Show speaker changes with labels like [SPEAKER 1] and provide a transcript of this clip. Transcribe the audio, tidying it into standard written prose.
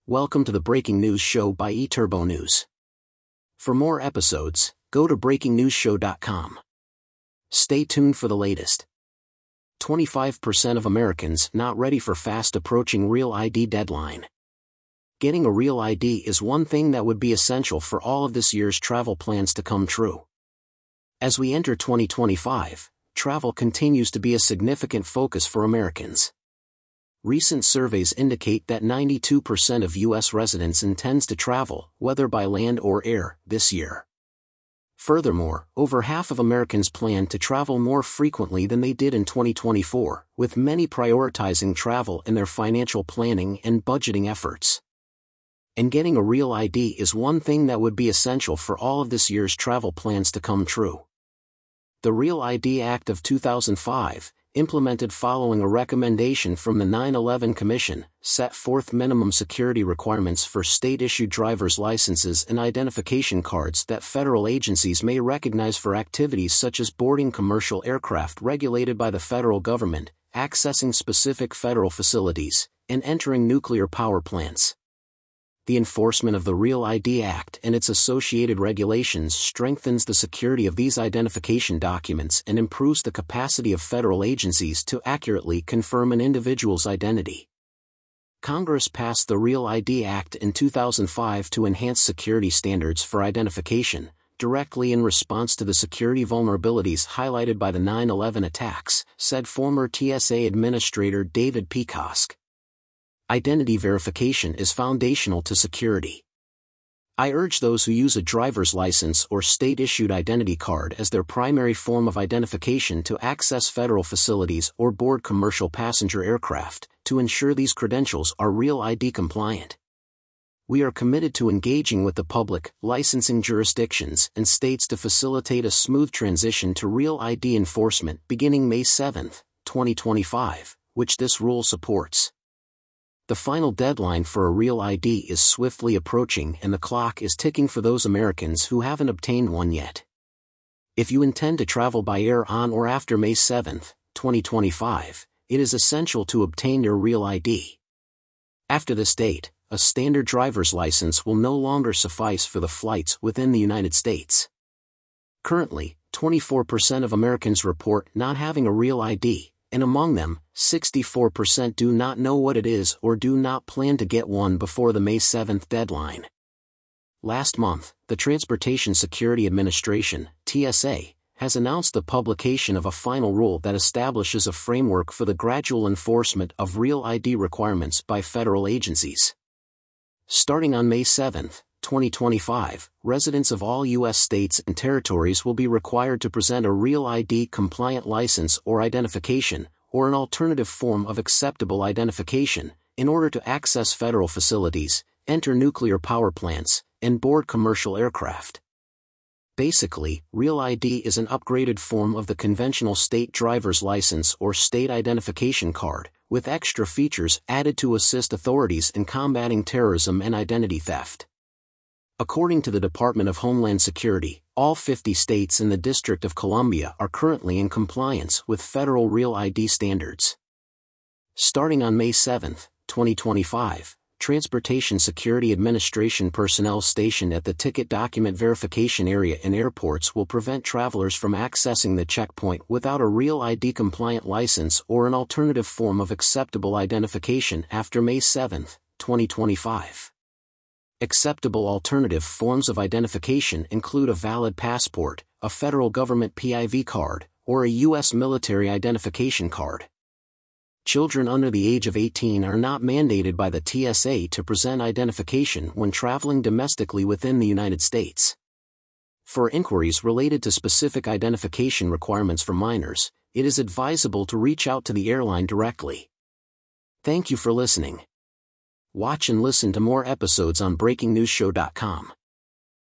[SPEAKER 1] Welcome to the Breaking News Show by eTurbo News. For more episodes, go to breakingnewsshow.com. Stay tuned for the latest. 25% of Americans not ready for fast approaching Real ID deadline. Getting a Real ID is one thing that would be essential for all of this year's travel plans to come true. As we enter 2025, travel continues to be a significant focus for Americans. Recent surveys indicate that 92% of U.S. residents intends to travel, whether by land or air, this year. Furthermore, over half of Americans plan to travel more frequently than they did in 2024, with many prioritizing travel in their financial planning and budgeting efforts. And getting a Real ID is one thing that would be essential for all of this year's travel plans to come true. The Real ID Act of 2005, implemented following a recommendation from the 9/11 Commission, set forth minimum security requirements for state-issued driver's licenses and identification cards that federal agencies may recognize for activities such as boarding commercial aircraft regulated by the federal government, accessing specific federal facilities, and entering nuclear power plants. The enforcement of the Real ID Act and its associated regulations strengthens the security of these identification documents and improves the capacity of federal agencies to accurately confirm an individual's identity. Congress passed the Real ID Act in 2005 to enhance security standards for identification, directly in response to the security vulnerabilities highlighted by the 9/11 attacks, said former TSA Administrator David Peacock. Identity verification is foundational to security. I urge those who use a driver's license or state-issued identity card as their primary form of identification to access federal facilities or board commercial passenger aircraft, to ensure these credentials are Real ID compliant. We are committed to engaging with the public, licensing jurisdictions, and states to facilitate a smooth transition to Real ID enforcement beginning May 7, 2025, which this rule supports. The final deadline for a Real ID is swiftly approaching and the clock is ticking for those Americans who haven't obtained one yet. If you intend to travel by air on or after May 7, 2025, it is essential to obtain your Real ID. After this date, a standard driver's license will no longer suffice for the flights within the United States. Currently, 24% of Americans report not having a Real ID, and among them, 64% do not know what it is or do not plan to get one before the May 7 deadline. Last month, the Transportation Security Administration, TSA, has announced the publication of a final rule that establishes a framework for the gradual enforcement of Real ID requirements by federal agencies. Starting on May 7, 2025, residents of all U.S. states and territories will be required to present a Real ID compliant license or identification, or an alternative form of acceptable identification, in order to access federal facilities, enter nuclear power plants, and board commercial aircraft. Basically, Real ID is an upgraded form of the conventional state driver's license or state identification card, with extra features added to assist authorities in combating terrorism and identity theft. According to the Department of Homeland Security, all 50 states and the District of Columbia are currently in compliance with federal Real ID standards. Starting on May 7, 2025, Transportation Security Administration personnel stationed at the ticket document verification area in airports will prevent travelers from accessing the checkpoint without a Real ID compliant license or an alternative form of acceptable identification after May 7, 2025. Acceptable alternative forms of identification include a valid passport, a federal government PIV card, or a U.S. military identification card. Children under the age of 18 are not mandated by the TSA to present identification when traveling domestically within the United States. For inquiries related to specific identification requirements for minors, it is advisable to reach out to the airline directly. Thank you for listening. Watch and listen to more episodes on breakingnewsshow.com.